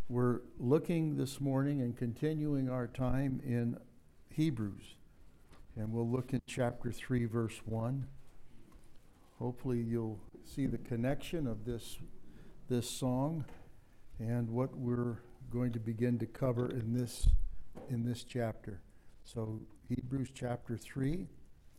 We're looking this morning and continuing our time in Hebrews. And we'll look in chapter 3, verse 1. Hopefully you'll see the connection of this song and what we're going to begin to cover in this chapter. So Hebrews chapter 3,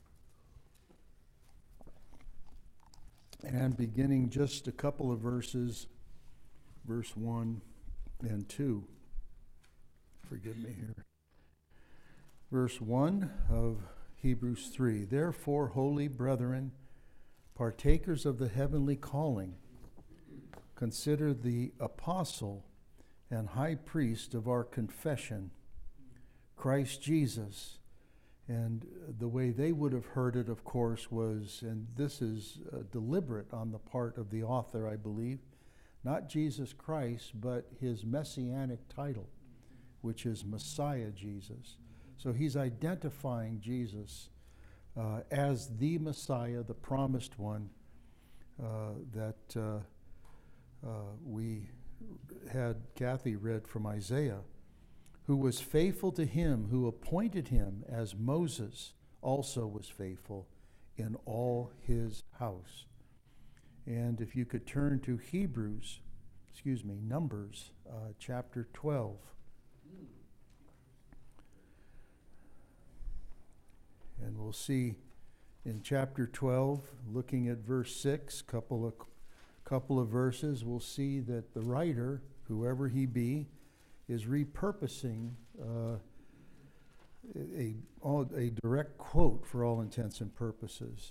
and beginning just a couple of verses, verse 1 and 2. Forgive me here. Verse 1 of Hebrews 3. Therefore, holy brethren, partakers of the heavenly calling, consider the apostle and high priest of our confession, Christ Jesus. And the way they would have heard it, of course, was, and this is deliberate on the part of the author, I believe, not Jesus Christ, but his messianic title, which is Messiah Jesus. So he's identifying Jesus as the Messiah, the promised one that we had Kathy read from Isaiah, who was faithful to him who appointed him, as Moses also was faithful in all his house. And if you could turn to Numbers chapter 12. And we'll see in chapter 12, looking at verse 6, couple of verses, we'll see that the writer, whoever he be, is repurposing a direct quote for all intents and purposes.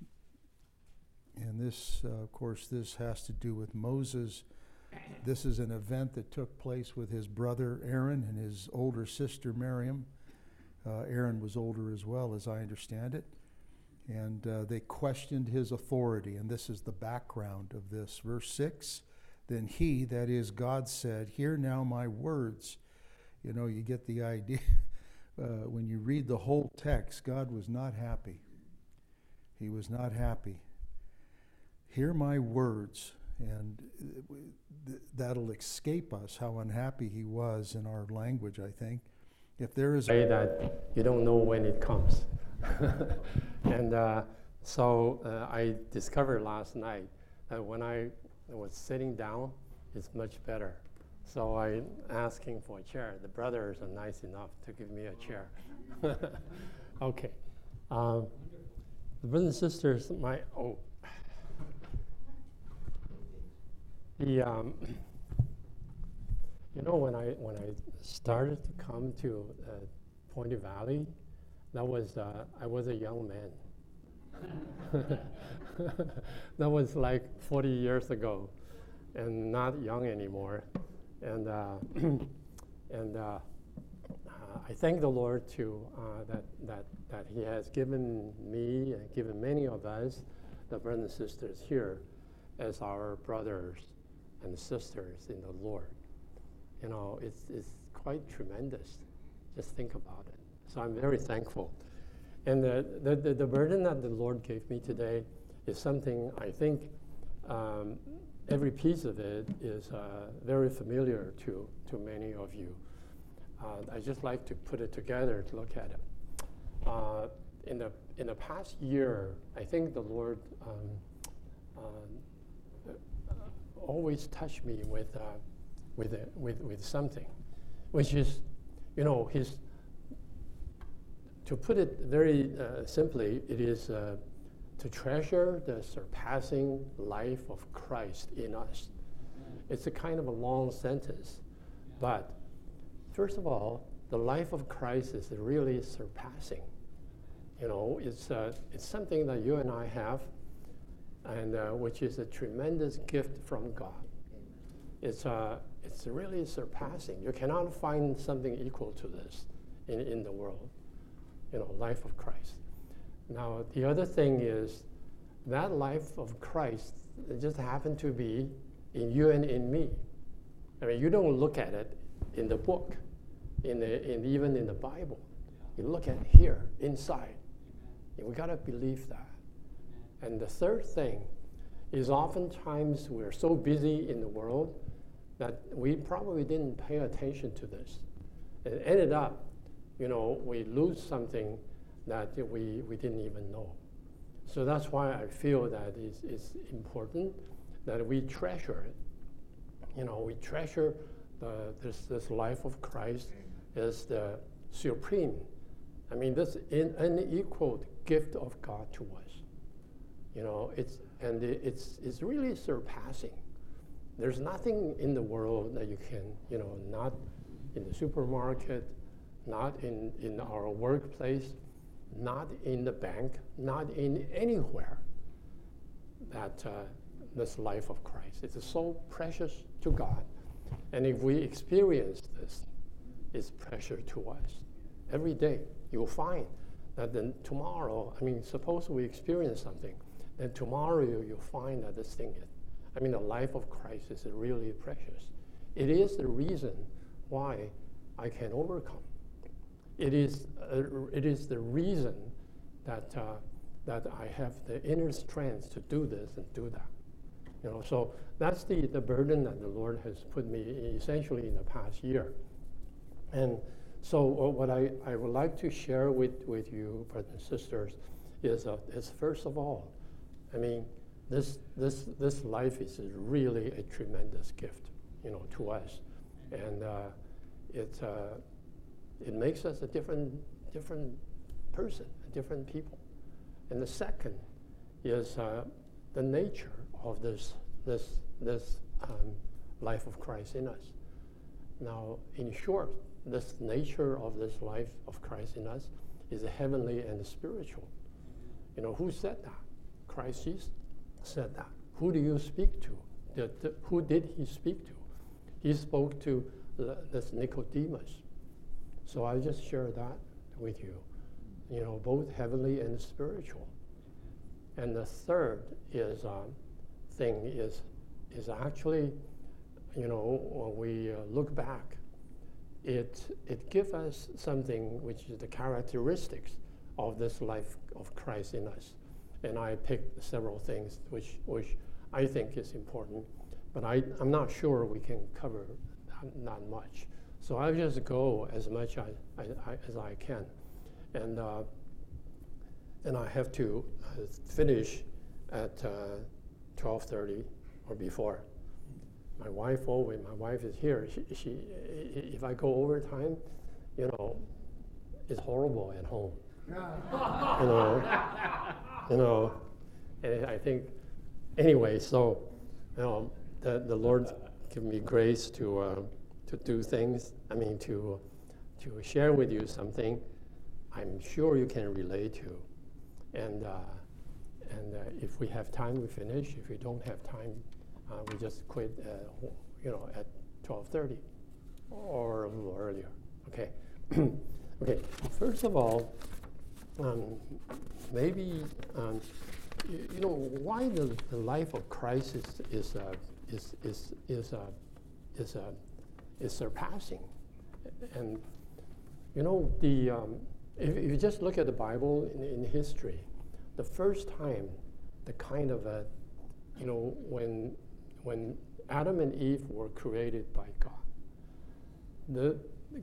And this, of course, this has to do with Moses. This is an event that took place with his brother Aaron and his older sister Miriam. Aaron was older as well, as I understand it. And they questioned his authority. And this is the background of this. Verse 6, then he, that is God, said, hear now my words. You know, you get the idea. When you read the whole text, God was not happy. He was not happy. Hear my words. And that'll escape us how unhappy he was in our language, I think. If there is a that you don't know when it comes. And so I discovered last night that when I was sitting down, it's much better. So I'm asking for a chair. The brothers are nice enough to give me a chair. Okay. The brothers and sisters, you know, when I started to come to Pointer Valley, I was a young man. That was like 40 years ago, and not young anymore. And I thank the Lord too that He has given me and given many of us, the brothers and sisters here, as our brothers and sisters in the Lord. You know, it's quite tremendous. Just think about it. So I'm very thankful. And the burden that the Lord gave me today is something I think every piece of it is very familiar to many of you. I just like to put it together to look at it. In the past year, I think the Lord always touched me with something, which is, you know, to put it very simply, it is to treasure the surpassing life of Christ in us. It's a kind of a long sentence, but first of all, the life of Christ is really surpassing. You know, it's something that you and I have, and which is a tremendous gift from God. It's really surpassing. You cannot find something equal to this in the world. You know, life of Christ. Now, the other thing is that life of Christ just happened to be in you and in me. I mean, you don't look at it in the book, even in the Bible. You look at it here, inside. And we gotta believe that. And the third thing is oftentimes we're so busy in the world that we probably didn't pay attention to this. It ended up, we lose something that we didn't even know. So that's why I feel that it's important that we treasure it. We treasure this life of Christ as the supreme. I mean, this unequaled gift of God to us. It's really surpassing. There's nothing in the world that you can, not in the supermarket, not in our workplace, not in the bank, not in anywhere, that this life of Christ. It's so precious to God. And if we experience this, it's precious to us. Every day, you'll find that then tomorrow, suppose we experience something, then tomorrow you'll find that this thing is, the life of Christ is really precious. It is the reason why I can overcome. It is the reason that I have the inner strength to do this and do that. So that's the burden that the Lord has put me essentially in the past year. And so what I would like to share with you, brothers and sisters, is first of all, this life is really a tremendous gift, to us, and it makes us a different person, a different people. And the second is the nature of this life of Christ in us. Now, in short, this nature of this life of Christ in us is heavenly and spiritual. Who said that? Christ Jesus said that. Who do you speak to? Who did he speak to? He spoke to this Nicodemus. So I just share that with you, both heavenly and spiritual. And the third thing is actually, when we look back, it gives us something which is the characteristics of this life of Christ in us. And I picked several things which I think is important, but I'm not sure we can cover that much. So I'll just go as much as I can. And I have to finish at 12:30 or before. My wife is here. She if I go overtime, it's horrible at home. And I think, anyway, so, the Lord give me grace to do things, to share with you something I'm sure you can relate to. And if we have time, we finish. If we don't have time, we just quit, at 12:30 or a little earlier, okay? Okay, first of all, maybe, why the life of Christ is surpassing. And, if you just look at the Bible in history, the first time, the kind of when Adam and Eve were created by God,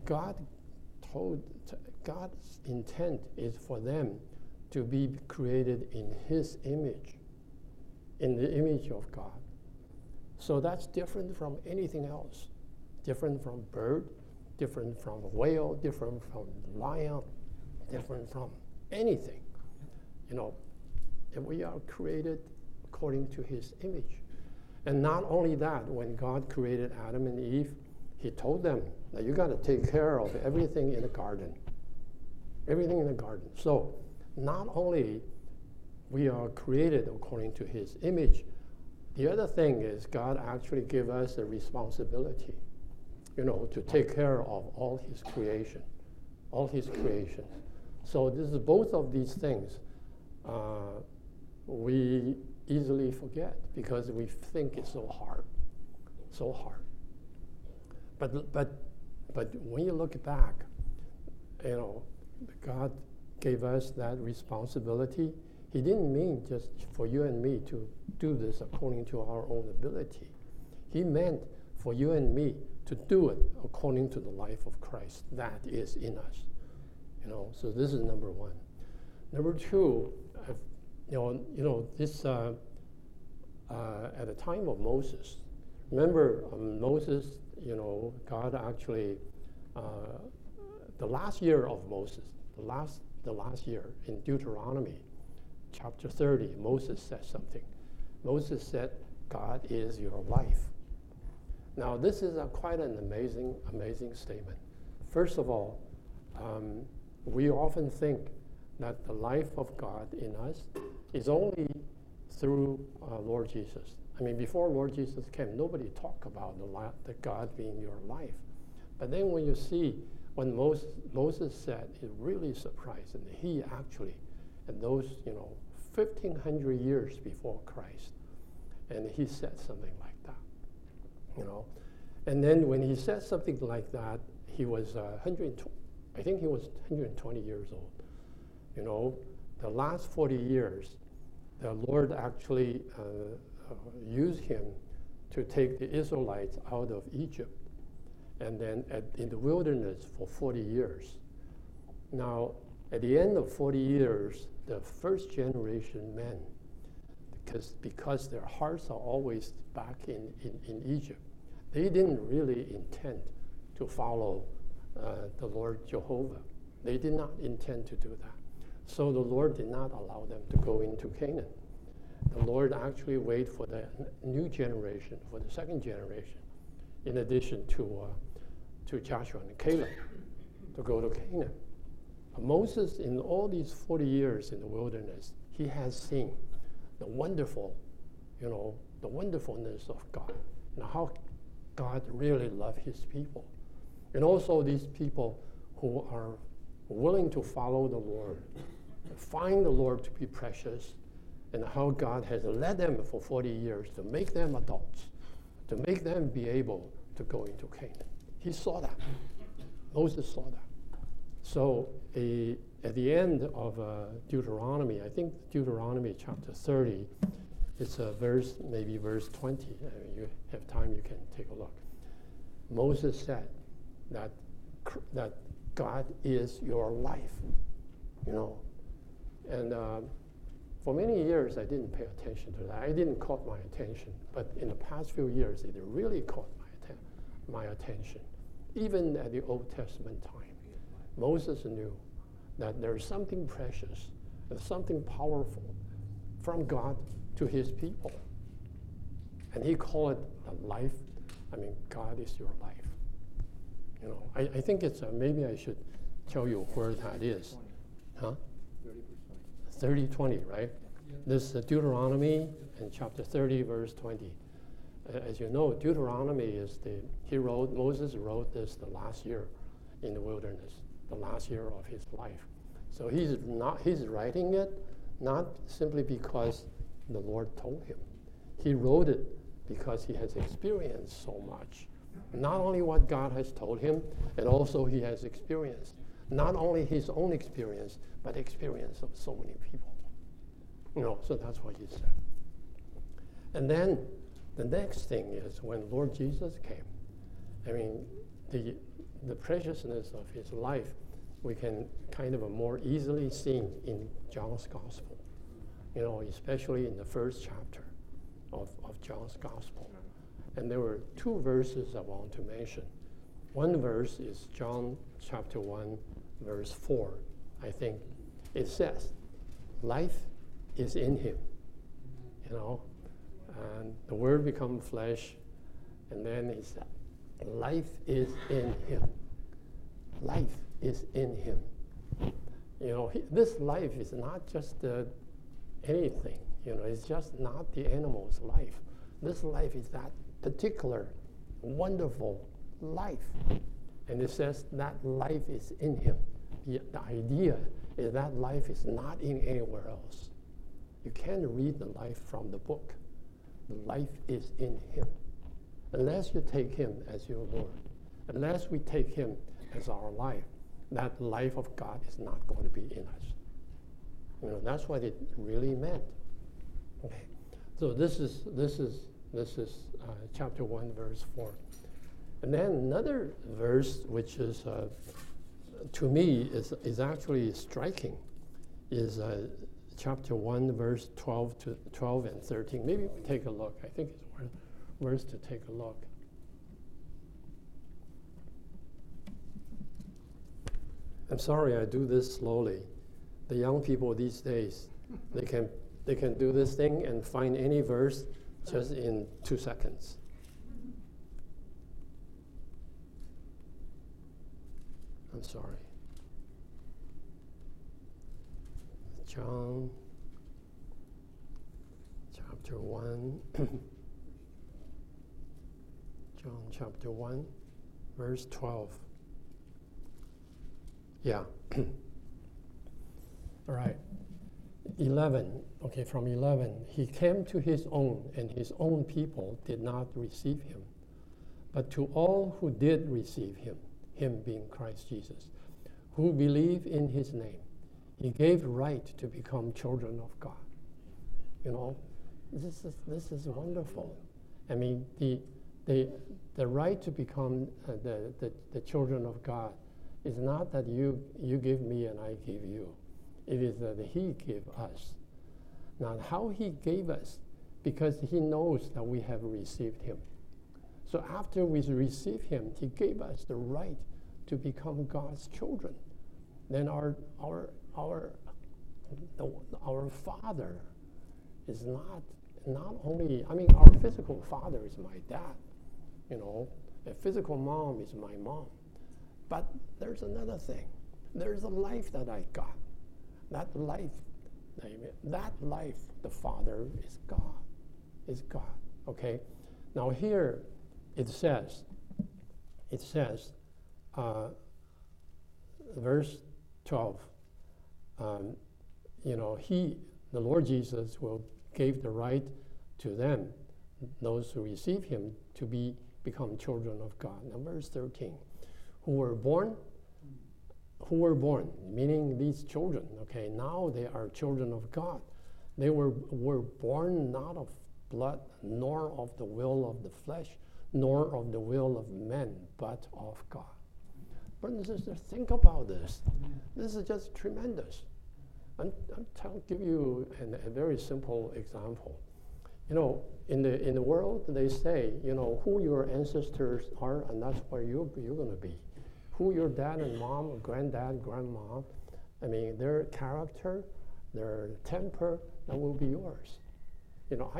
God's intent is for them to be created in His image, in the image of God. So that's different from anything else, different from bird, different from whale, different from lion, different from anything. And we are created according to His image. And not only that, when God created Adam and Eve, He told them that you got to take care of everything in the garden. Everything in the garden. So not only we are created according to His image, the other thing is God actually gave us a responsibility, to take care of all His creation, all His creations. So this is both of these things we easily forget because we think it's so hard. But when you look back, God gave us that responsibility. He didn't mean just for you and me to do this according to our own ability. He meant for you and me to do it according to the life of Christ that is in us. So this is number one. Number two, this at the time of Moses. Remember, Moses, God actually, the last year of Moses, the last year in Deuteronomy, chapter 30, Moses said something. Moses said, God is your life. Now, this is quite an amazing statement. First of all, we often think that the life of God in us is only through Lord Jesus. I mean, before Lord Jesus came, nobody talked about the God being your life. But then when you see when Moses said, it really surprised, and he actually, at those 1,500 years before Christ, and he said something like that, And then when he said something like that, he was 120 years old. The last 40 years, the Lord actually used him to take the Israelites out of Egypt, and then in the wilderness for 40 years. Now, at the end of 40 years, the first generation men, because their hearts are always back in Egypt, they didn't really intend to follow the Lord Jehovah. They did not intend to do that. So the Lord did not allow them to go into Canaan. The Lord actually waited for the new generation, for the second generation, in addition to Joshua and Caleb, to go to Canaan. Moses, in all these 40 years in the wilderness, he has seen the wonderful, the wonderfulness of God, and how God really loved his people. And also these people who are willing to follow the Lord, find the Lord to be precious, and how God has led them for 40 years to make them adults, to make them be able to go into Canaan. He saw that. Moses saw that. So at the end of Deuteronomy, I think Deuteronomy chapter 30, it's maybe verse 20. You have time, you can take a look. Moses said that God is your life, And for many years, I didn't pay attention to that. I didn't caught my attention. But in the past few years, it really caught my attention. Even at the Old Testament time, Moses knew that there's something precious, there's something powerful from God to his people. And he called it a life. I mean, God is your life. I think it's, maybe I should tell you where that is. 30:20, right? This Deuteronomy in chapter 30, verse 20. As you know, Deuteronomy is Moses wrote this the last year in the wilderness, the last year of his life. So he's writing it not simply because the Lord told him. He wrote it because he has experienced so much. Not only what God has told him, and also he has experienced. Not only his own experience, but experience of so many people. So that's what he said. And then the next thing is when Lord Jesus came. I mean, the preciousness of his life, we can kind of more easily see in John's Gospel. Especially in the first chapter of John's Gospel. And there were two verses I want to mention. One verse is John chapter 1, verse 4, I think. It says, life is in him, and the Word become flesh, and then he said, life is in him. Life is in him. This life is not just anything, it's just not the animal's life. This life is that particular, wonderful life. And it says that life is in him. The idea is that life is not in anywhere else. You can't read the life from the book. The life is in him. Unless you take him as your Lord, unless we take him as our life, that life of God is not going to be in us. That's what it really meant. Okay, so this is This is chapter 1, verse 4. And then another verse, which is, to me, is actually striking, is chapter 1, verse 12 and 13. Maybe we take a look. I think it's worth to take a look. I'm sorry I do this slowly. The young people these days, they can do this thing and find any verse just in 2 seconds. I'm sorry. John chapter 1. John chapter 1, verse 12. Yeah. All right. 11. Okay, from 11. He came to his own, and his own people did not receive him. But to all who did receive him, him being Christ Jesus, who believe in his name, he gave right to become children of God. You know, this is wonderful. I mean, the right to become the children of God is not that you give me and I give you. It is that he gave us. Now, how he gave us, because he knows that we have received him. So after we receive him, he gave us the right to become God's children. Then our father is not only, I mean, our physical father is my dad, you know, a physical mom is my mom. But there's another thing. There's a life that I got. That life, the Father is God, okay? Now here it says, verse 12, you know, the Lord Jesus gave the right to them, those who receive him, to become children of God. Now verse 13, who were born, meaning these children, okay, now they are children of God. They were born not of blood, nor of the will of the flesh, nor of the will of men, but of God. Brothers and sisters, think about this. This is just tremendous. I'll give you a very simple example. You know, in the world, they say, you know, who your ancestors are, and that's where you're going to be. Who your dad and mom, or granddad, grandma, I mean, their character, their temper, that will be yours. You know,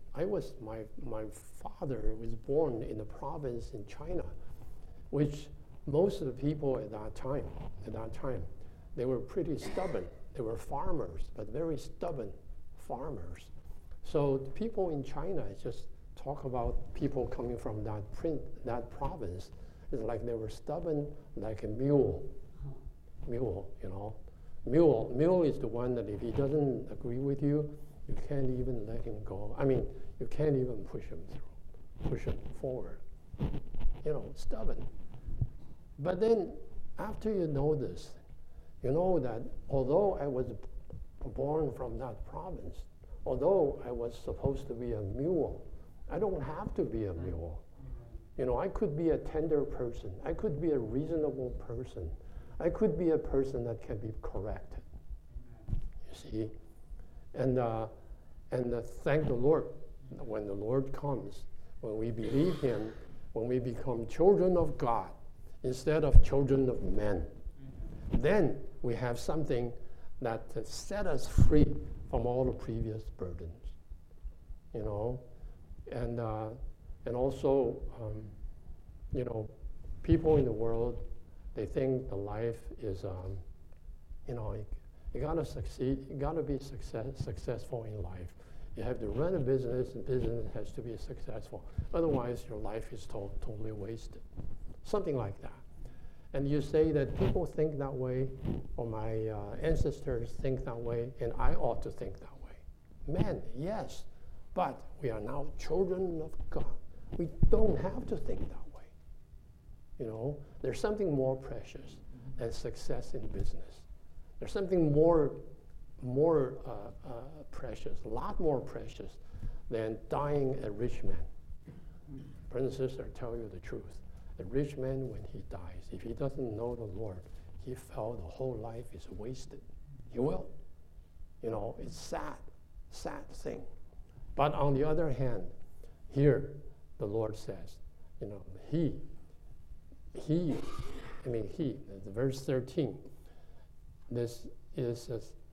my father was born in a province in China, which most of the people at that time, they were pretty stubborn. They were farmers, but very stubborn farmers. So the people in China just talk about people coming from that province. It's like they were stubborn like a mule, you know. Mule is the one that if he doesn't agree with you, you can't even let him go. I mean, you can't even push him forward. You know, stubborn. But then after you know this, you know that although I was born from that province, although I was supposed to be a mule, I don't have to be a mule. You know, I could be a tender person. I could be a reasonable person. I could be a person that can be corrected. You see? And thank the Lord, when the Lord comes, when we believe him, when we become children of God instead of children of men, then we have something that set us free from all the previous burdens. You know? And also, you know, people in the world, they think the life is, you know, you gotta succeed, you gotta be successful in life. You have to run a business, and business has to be successful. Otherwise, your life is totally wasted. Something like that. And you say that people think that way, or my ancestors think that way, and I ought to think that way. Men, yes, but we are now children of God. We don't have to think that way. You know, there's something more precious than success in business. There's something more precious, a lot more precious than dying a rich man. Brothers and sisters, I tell you the truth. A rich man, when he dies, if he doesn't know the Lord, he felt the whole life is wasted. He will. You know, it's sad thing. But on the other hand, here the Lord says, you know, verse 13, this is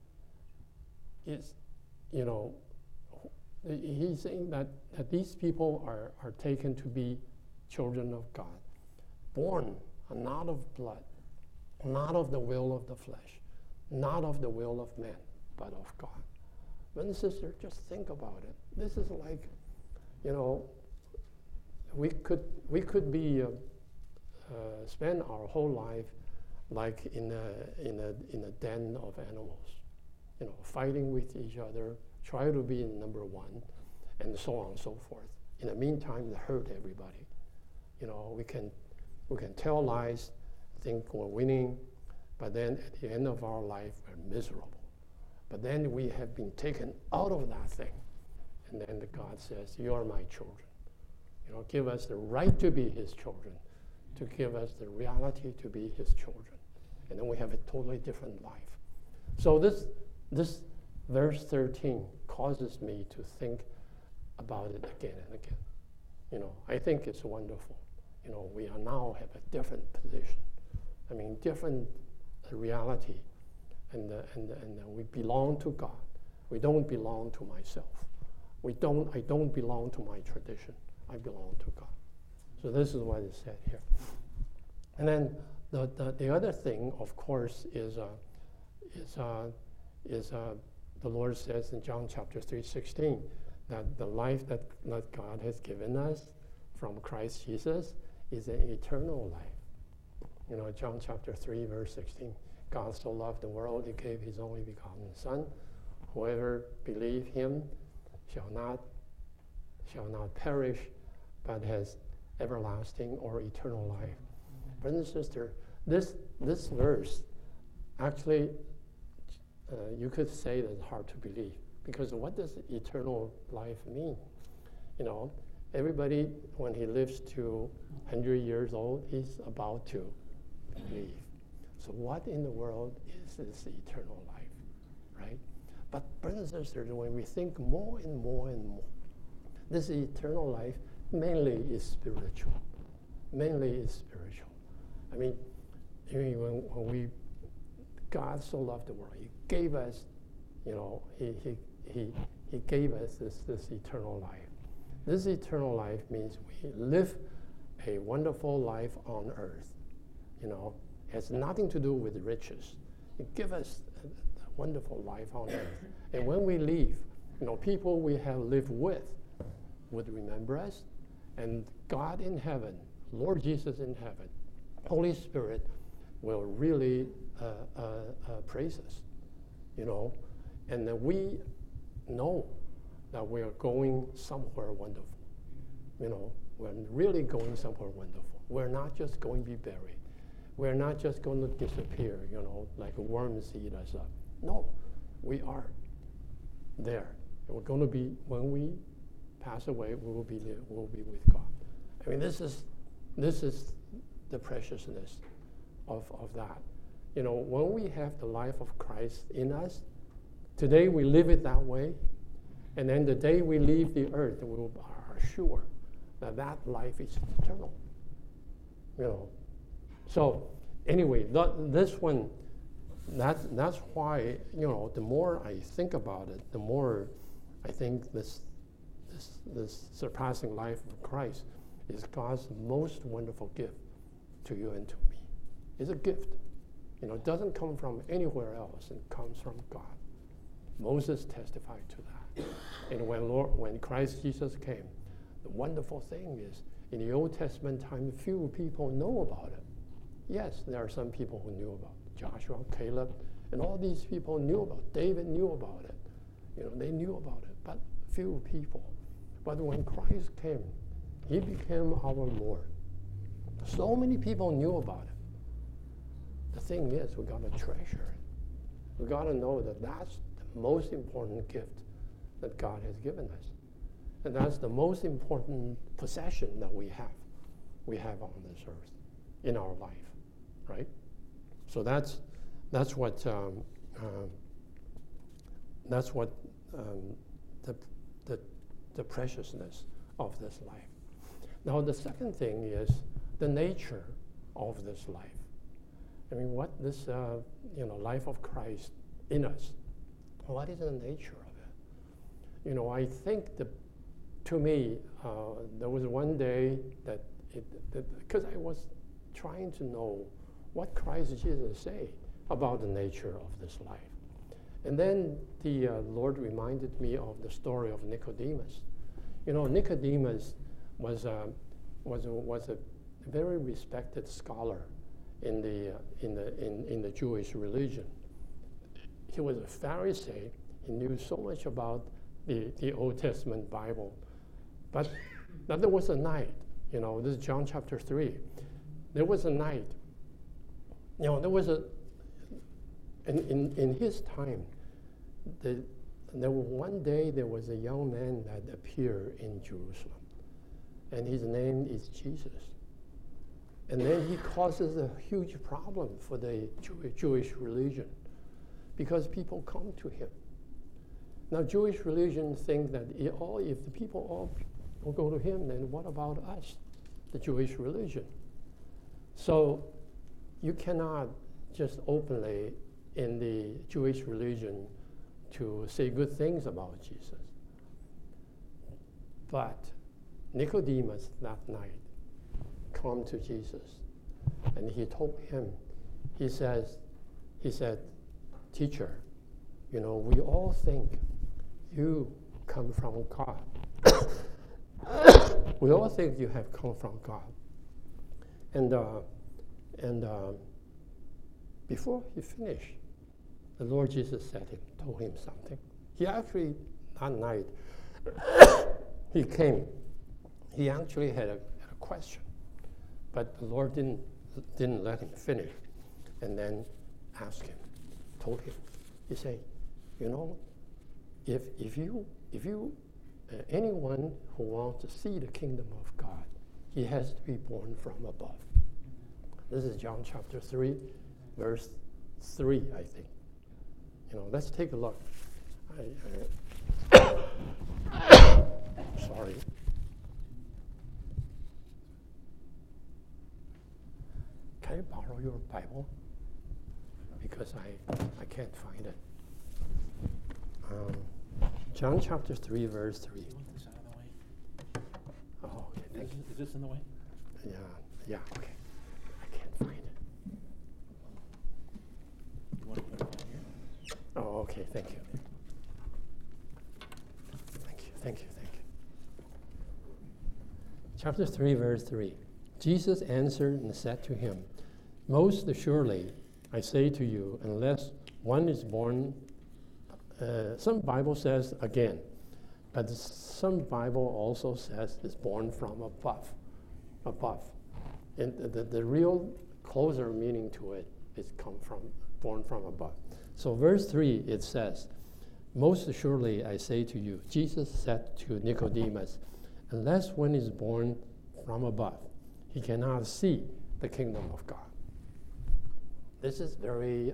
you know, he's saying that these people are taken to be children of God, born not of blood, not of the will of the flesh, not of the will of man, but of God. Brothers and sisters, just think about it. This is like, you know, we could be spend our whole life like in a den of animals, you know, fighting with each other, try to be number one, and so on and so forth. In the meantime, they hurt everybody. You know, we can tell lies, think we're winning, but then at the end of our life, we're miserable. But then we have been taken out of that thing, and then God says, "You are my children." You know, give us the right to be His children, to give us the reality to be His children, and then we have a totally different life. So this verse 13 causes me to think about it again and again. You know, I think it's wonderful. You know, we are now have a different position. I mean, different reality, and we belong to God. We don't belong to myself. I don't belong to my tradition. I belong to God. So this is what is said here. And then the other thing, of course, is the Lord says in John chapter 3:16 that the life that God has given us from Christ Jesus is an eternal life. You know, John chapter 3, verse 16, God so loved the world, He gave His only begotten Son. Whoever believes Him shall not perish, but has everlasting or eternal life. Brothers and sisters, this verse, actually, you could say that it's hard to believe, because what does eternal life mean? You know, everybody, when he lives to 100 years old, he's about to leave. So what in the world is this eternal life, right? But brothers and sisters, when we think more and more and more, this eternal life mainly is spiritual. Mainly is spiritual. I mean, when God so loved the world, He gave us, you know, He gave us this eternal life. This eternal life means we live a wonderful life on earth. You know, it has nothing to do with riches. He gives us a wonderful life on earth. And when we leave, you know, people we have lived with would remember us, and God in heaven, Lord Jesus in heaven, Holy Spirit will really praise us, you know, and then we know that we are going somewhere wonderful. You know, we're really going somewhere wonderful. We're not just going to be buried. We're not just going to disappear, you know, like worms eat us up. No, we are there. And we're going to be, when we pass away, we will be there. We'll be with God. I mean, this is the preciousness of that. You know, when we have the life of Christ in us, today we live it that way, and then the day we leave the earth, we are sure that life is eternal. You know, so anyway, this one, that's why, you know, the more I think about it, the more I think this surpassing life of Christ is God's most wonderful gift to you and to me. It's a gift. You know, it doesn't come from anywhere else. It comes from God. Moses testified to that. And when Christ Jesus came, the wonderful thing is, in the Old Testament time, few people know about it. Yes, there are some people who knew about it. Joshua, Caleb, and all these people knew about it. David knew about it. You know, they knew about it, but few people. But when Christ came, He became our Lord. So many people knew about it. The thing is, we got to treasure it. We got to know that that's the most important gift that God has given us. And that's the most important possession that we have on this earth, in our life, right? So that's what the preciousness of this life. Now the second thing is the nature of this life. I mean, what this life of Christ in us, what is the nature of it? You know, I think to me, there was one day that because I was trying to know what Christ Jesus say about the nature of this life. And then the Lord reminded me of the story of Nicodemus. You know, Nicodemus was a very respected scholar in the Jewish religion. He was a Pharisee. He knew so much about the Old Testament Bible. But there was a night, you know, this is John chapter 3. There was a night, you know, in his time, one day there was a young man that appeared in Jerusalem, and his name is Jesus. And then he causes a huge problem for the Jewish religion because people come to him. Now, Jewish religion think that if the people all go to him, then what about us, the Jewish religion? So you cannot just openly in the Jewish religion to say good things about Jesus. But Nicodemus that night come to Jesus, and he told him, he said, "Teacher, you know, we all think you come from God. We all think you have come from God." And before he finished, the Lord Jesus told him something. He actually, that night, he came. He actually had a question, but the Lord didn't let him finish, and then asked him, told him, he said, you know, if anyone who wants to see the kingdom of God, he has to be born from above. This is John chapter 3, verse 3, I think. You know, let's take a look. Sorry. Can I borrow your Bible? Because I can't find it. John chapter 3, verse 3. You want this out of the way? Oh, okay, thank you. Is this in the way? Yeah, okay. I can't find it. You want to put it down here? Oh, okay, thank you. Thank you. Chapter 3, verse 3. Jesus answered and said to him, "Most assuredly, I say to you, unless one is born," some Bible says again, but some Bible also says it's born from above. And the real closer meaning to it is born from above. So verse 3, it says, "Most assuredly I say to you," Jesus said to Nicodemus, "unless one is born from above, he cannot see the kingdom of God." This is very,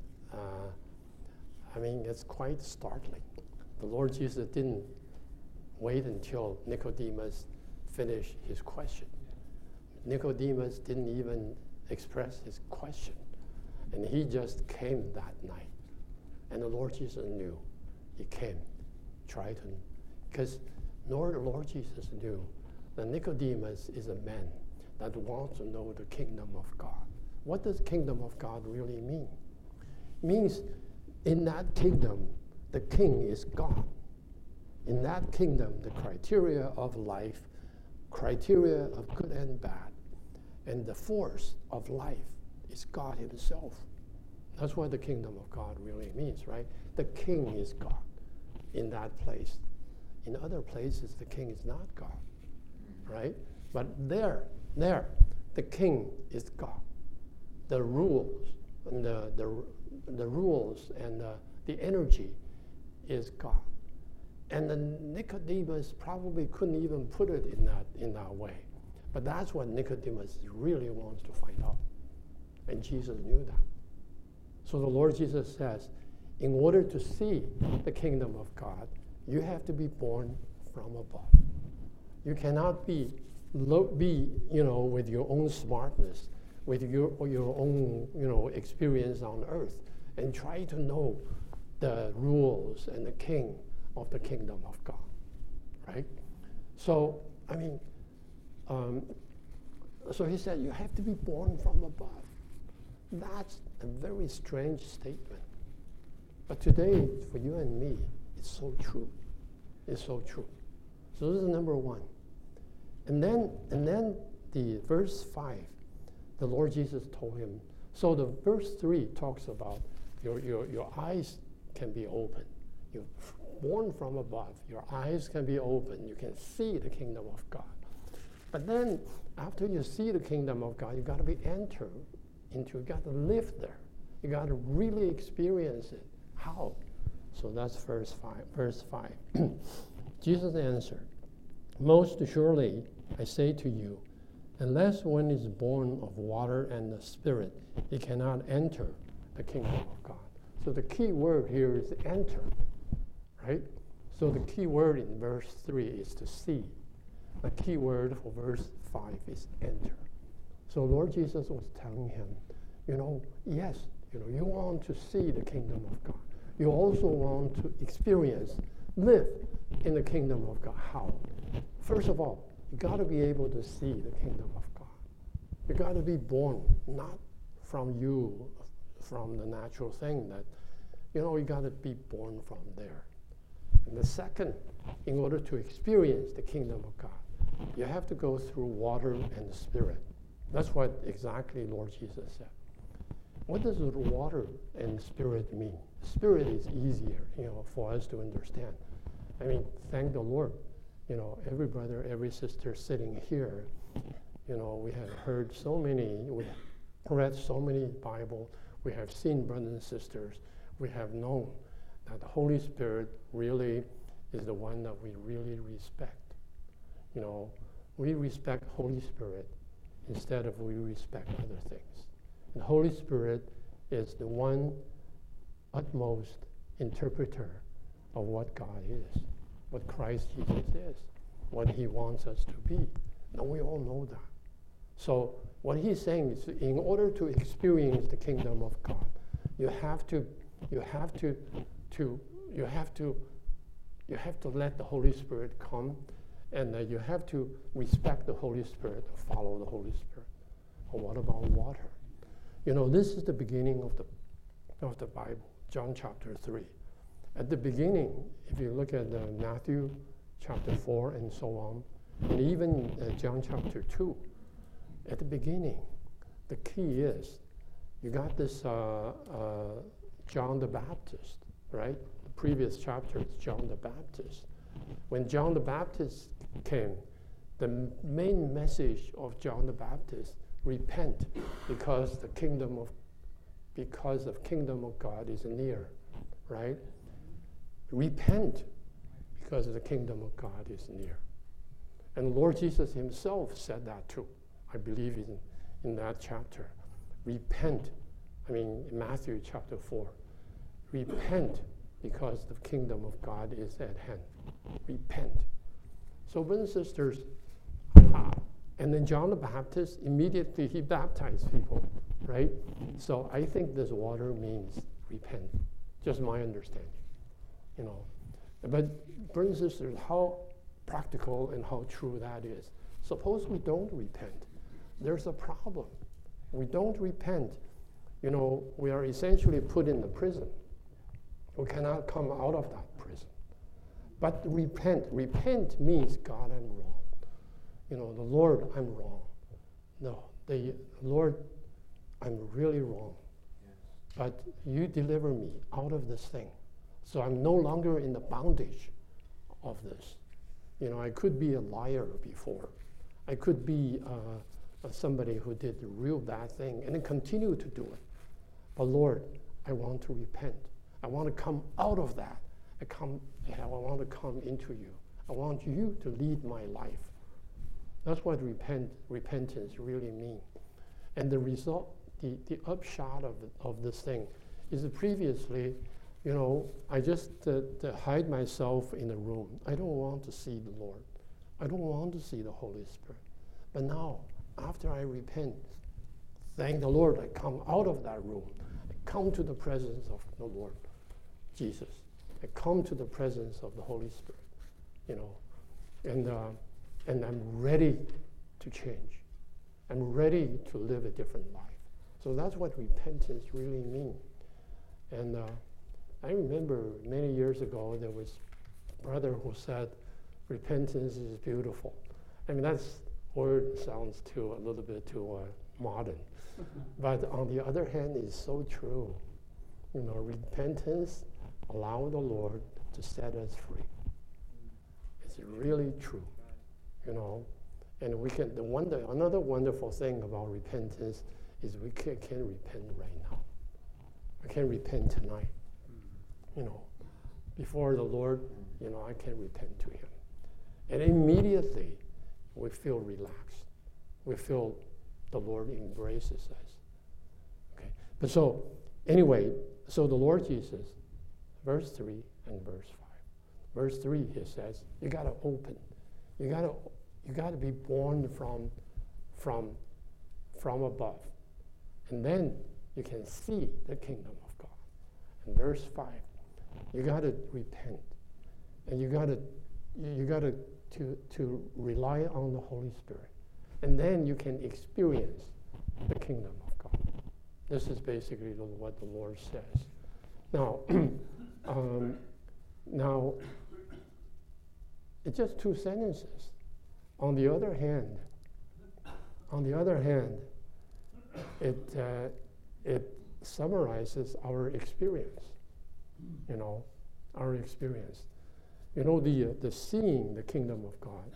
it's quite startling. The Lord Jesus didn't wait until Nicodemus finished his question. Nicodemus didn't even express his question, and he just came that night. And the Lord Jesus knew. He came, because the Lord Jesus knew that Nicodemus is a man that wants to know the kingdom of God. What does kingdom of God really mean? It means in that kingdom, the king is God. In that kingdom, the criteria of life, criteria of good and bad, and the force of life is God himself. That's what the kingdom of God really means, right? The king is God in that place. In other places, the king is not God, right? But there, the king is God. The rules and the rules and the energy is God. And then Nicodemus probably couldn't even put it in that way. But that's what Nicodemus really wants to find out. And Jesus knew that. So the Lord Jesus says, in order to see the kingdom of God, you have to be born from above. You cannot be with your own smartness, with your own experience on earth, and try to know the rules and the king of the kingdom of God, right? So so he said you have to be born from above. That's a very strange statement, but today for you and me, it's so true. It's so true. So this is number one. And then the verse 5, the Lord Jesus told him. So the verse 3 talks about your eyes can be open. You're born from above. Your eyes can be open. You can see the kingdom of God. But then after you see the kingdom of God, you got to be entered into. You got to live there. You got to really experience it. How? So that's verse 5. Jesus answered, most surely I say to you, unless one is born of water and the Spirit, he cannot enter the kingdom of God. So the key word here is enter, right? So the key word in verse 3 is to see. The key word for verse 5 is enter. So Lord Jesus was telling him, yes, you want to see the kingdom of God. You also want to live in the kingdom of God. How? First of all, you got to be able to see the kingdom of God. You got to be born, not from the natural thing that, you got to be born from there. And the second, in order to experience the kingdom of God, you have to go through water and the Spirit. That's what exactly Lord Jesus said. What does water and Spirit mean? Spirit is easier, for us to understand. Thank the Lord. Every brother, every sister sitting here, we have heard so many, we have read so many Bible, we have seen brothers and sisters, we have known that the Holy Spirit really is the one that we really respect. We respect Holy Spirit instead of we respect other things. And the Holy Spirit is the one utmost interpreter of what God is, what Christ Jesus is, what he wants us to be. Now we all know that. So what he's saying is, in order to experience the kingdom of God, you have to let the Holy Spirit come, and you have to respect the Holy Spirit, follow the Holy Spirit. Or what about water? This is the beginning of the Bible, John chapter 3. At the beginning, if you look at Matthew chapter 4 and so on, and even John chapter 2, at the beginning, the key is, you got this John the Baptist, right? The previous chapter is John the Baptist. When John the Baptist came, the main message of John the Baptist, repent, because the kingdom of God is near, right? Repent, because the kingdom of God is near. And Lord Jesus himself said that too, I believe in that chapter. Repent, in Matthew chapter 4. Repent, because the kingdom of God is at hand. Repent. So brothers and sisters, and then John the Baptist, immediately he baptized people, right? So I think this water means repent, just my understanding, But brothers and sisters, how practical and how true that is. Suppose we don't repent. There's a problem. We don't repent. We are essentially put in the prison. We cannot come out of that prison. But repent. Repent means, God, I'm wrong. The Lord, I'm wrong. No, the Lord, I'm really wrong. But you deliver me out of this thing. So I'm no longer in the bondage of this. I could be a liar before. I could be somebody who did the real bad thing and then continue to do it. But Lord, I want to repent. I want to come out of that. I want to come into you. I want you to lead my life. That's what repentance really means. And the result, the upshot of this thing is that previously, I just hide myself in a room. I don't want to see the Lord. I don't want to see the Holy Spirit. But now, after I repent, thank the Lord, I come out of that room. I come to the presence of the Lord Jesus. I come to the presence of the Holy Spirit, and I'm ready to change. I'm ready to live a different life. So that's what repentance really means. And I remember many years ago, there was a brother who said, repentance is beautiful. I mean, that's word sounds a little bit too modern. But on the other hand, it's so true. Repentance allows the Lord to set us free. It's really true, And we can. Another wonderful thing about repentance is we can repent right now. I can repent tonight. Before the Lord, I can repent to Him, and immediately we feel relaxed. We feel the Lord embraces us. Okay, but so anyway, so the Lord Jesus, verse 3 and verse 5. Verse 3, He says, you got to open. You got to be born from above, and then you can see the kingdom of God. And verse 5, you got to repent, and you got to rely on the Holy Spirit, and then you can experience the kingdom of God. This is basically what the Lord says. Now, now, it's just two sentences. On the other hand, it summarizes our experience. Our experience. The seeing the kingdom of God.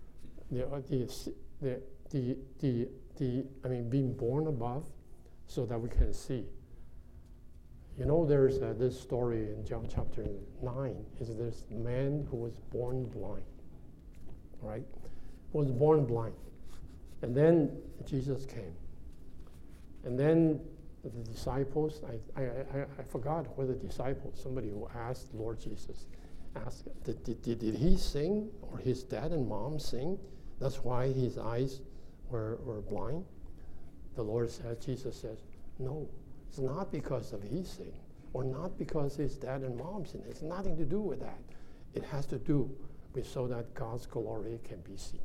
Being born above, so that we can see. There's this story in John chapter 9. Is this man who was born blind, right? Was born blind, and then Jesus came, and then the disciples. I forgot whether disciples, somebody who asked Lord Jesus, did he sing, or his dad and mom sing? That's why his eyes were blind. The Lord said, Jesus says, no, it's not because of he sing, or not because his dad and mom sing. It's nothing to do with that. It has to do with so that God's glory can be seen.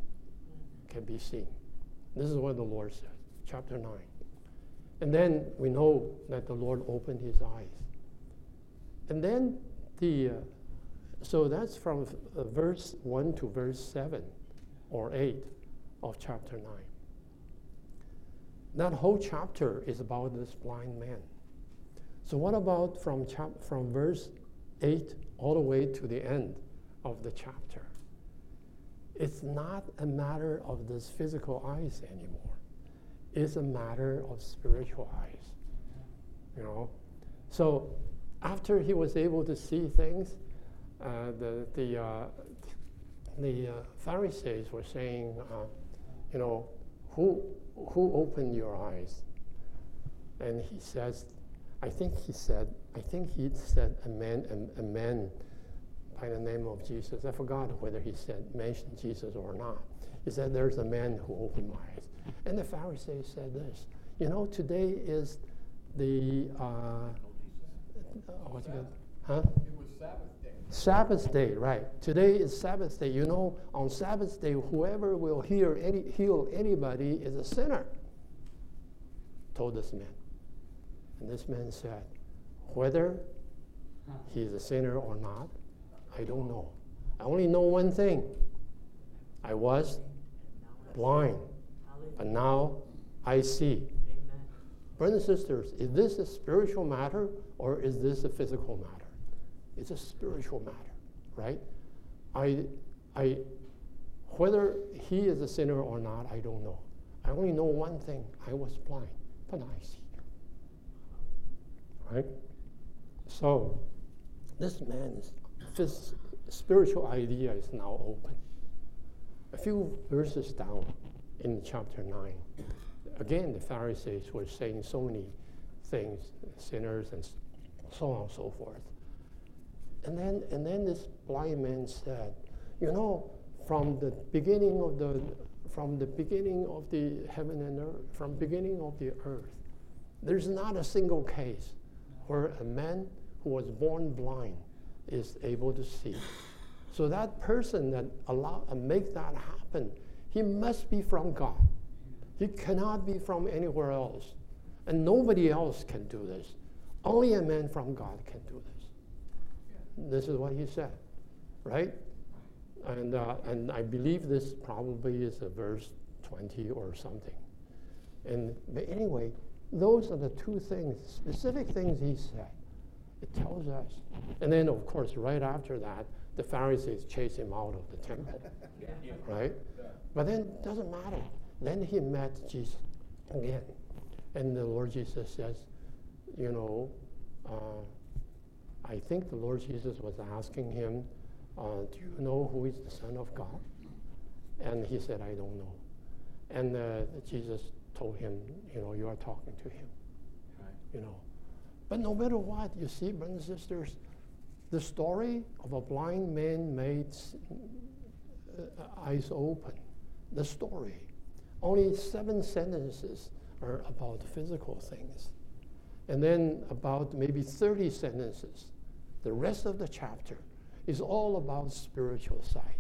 This is what the Lord said, chapter 9. And then we know that the Lord opened his eyes. And then so that's from verse 1 to verse 7 or 8 of chapter 9. That whole chapter is about this blind man. So what about from verse 8 all the way to the end of the chapter? It's not a matter of this physical eyes anymore. It's a matter of spiritual eyes. So after he was able to see things, the Pharisees were saying, who opened your eyes? And he says, I think he said a man by the name of Jesus. I forgot whether he mentioned Jesus or not. He said, there's a man who opened my eyes. And the Pharisees said this, today is the, what's it called? Huh? It was Sabbath day. Sabbath day, right. Today is Sabbath day. On Sabbath day, whoever will heal anybody is a sinner, told this man. And this man said, whether he is a sinner or not, I don't know. I only know one thing. I was blind, but now I see. Brothers and sisters, is this a spiritual matter or is this a physical matter? It's a spiritual matter, right? Whether he is a sinner or not, I don't know. I only know one thing. I was blind, but now I see. Right? So, this man spiritual idea is now open. A few verses down in chapter 9, again, the Pharisees were saying so many things, sinners and so on and so forth. And then this blind man said, you know, from the beginning of the heaven and earth, from beginning of the earth, there's not a single case where a man who was born blind is able to see. So that person that make that happen, he must be from God. He cannot be from anywhere else. And nobody else can do this. Only a man from God can do this. This is what he said, right? And I believe this probably is a verse 20 or something. But anyway, those are the two things, specific things he said. It tells us. And then, of course, right after that, the Pharisees chase him out of the temple, right? But then it doesn't matter. Then he met Jesus again. And the Lord Jesus says, you know, I think the Lord Jesus was asking him, do you know who is the Son of God? And he said, I don't know. And Jesus told him, you know, you are talking to him. Right. You know. But no matter what, you see, brothers and sisters, the story of a blind man made eyes open. The story. Only 7 sentences are about physical things. And then about maybe 30 sentences. The rest of the chapter is all about spiritual side.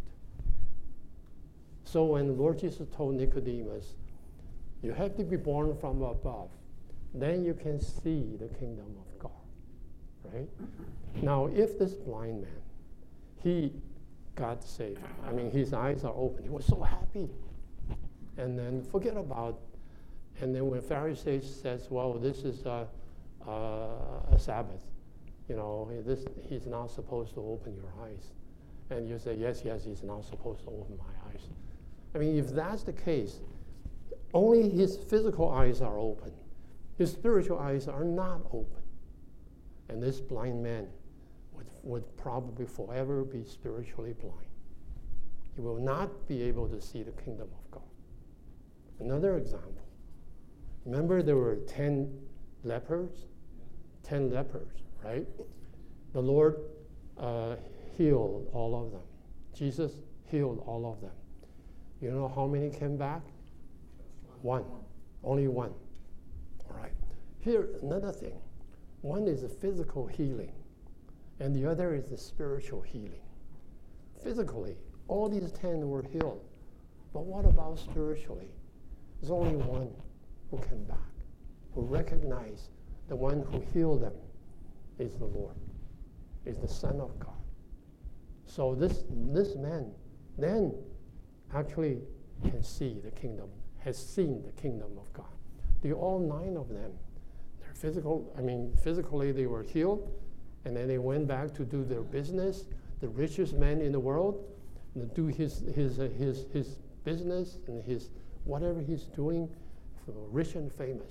So when the Lord Jesus told Nicodemus, you have to be born from above, then you can see the kingdom of God, right? Now, if this blind man, he got saved, I mean, his eyes are open, he was so happy. And then forget about, and then when Pharisees says, well, this is a Sabbath, you know, he's not supposed to open your eyes. And you say, yes, he's not supposed to open my eyes. I mean, if that's the case, only his physical eyes are open. His spiritual eyes are not open. And this blind man would probably forever be spiritually blind. He will not be able to see the kingdom of God. Another example. Remember there were 10 lepers? 10 lepers, right? The Lord healed all of them. Jesus healed all of them. You know how many came back? One. Only one. All right. Here, another thing. One is a physical healing, and the other is the spiritual healing. Physically, all these 10 were healed. But what about spiritually? There's only one who came back, who recognized the one who healed them is the Lord, is the Son of God. So this man then actually can see the kingdom, has seen the kingdom of God. All 9 of them, physically they were healed, and then they went back to do their business. The richest man in the world, do his business and his whatever he's doing, rich and famous.